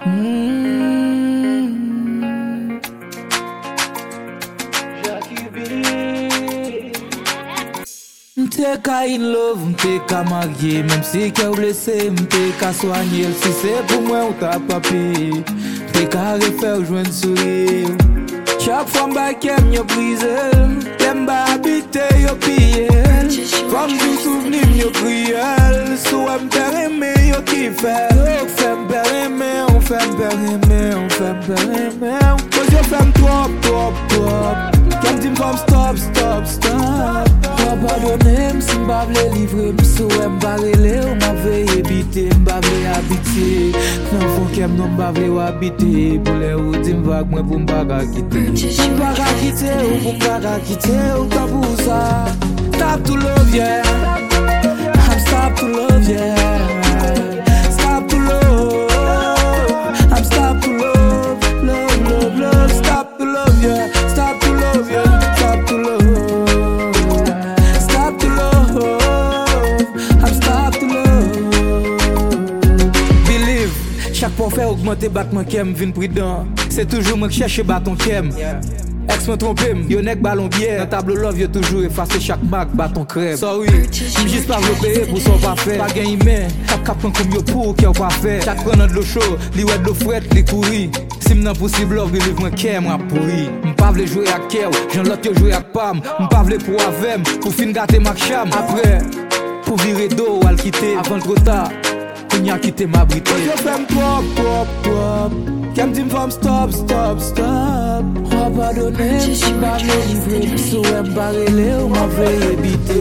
M'te ka in love, m'te ka marié, même si qu'elle blessé, m'te ka soigné. Si c'est pour moi ou ta papi, m'te ka refaire joindre sourire. Chaque fois m'ba kem yo brise, kem ba habite yo pille. Comme du souvenir yo cruel, sou m'pereme yo kiffe. On fait m'pereme, on fait m'pereme, on fait m'pereme. Cause yo fait m'top, top, top. Kem di m'fam stop, stop, stop. Pardonne si m'ba vle livre, m'sou m'ba rele ou m'a veye bite, m'ba vle habite. Non fon kem non m'ba vle ou habite, pour les ou di m'vag mwen pou m'ba ka kite. M'ba ka kite ou pou m'ba ka kite ou ka pou sa. Stop to love, yeah. I'm stop to love, yeah. Stop to love. I'm stop to love, love, love, love. Stop to love, yeah. Stop to love, yeah. Stop to love. Stop to love. I'm stop to love. Believe, chaque fois fait augmenter battement kem vin prudent. C'est toujours moi qui cherche bâton kem. Ex me trompe, yo nek ballon bière. Dans tableau love yo toujours effacer chaque marque bâton crève. Sorry, j'm'jiste pas payer pour son parfait. Pas gain humain, cap prend comme yo pour qui a pas fait. Chaque prenant de l'eau chaud, li ouais de l'eau frette, li courir. Si m'nan possible love livre moi kè moi pourri. M'pa vle jouer à kè, j'en l'autre yo jouer à pam. M'pa vle pour avem, pour fin gâter ma cham. Après, pour virer d'eau ou al quitter avant trop tard. Kounya quitter ma brité. Yo fèm pop, pop, pop. Kem di m'fam stop, stop, stop. Pardonne, si m'ba vle livre, m'sou m'ba rele ou m'a veye bite.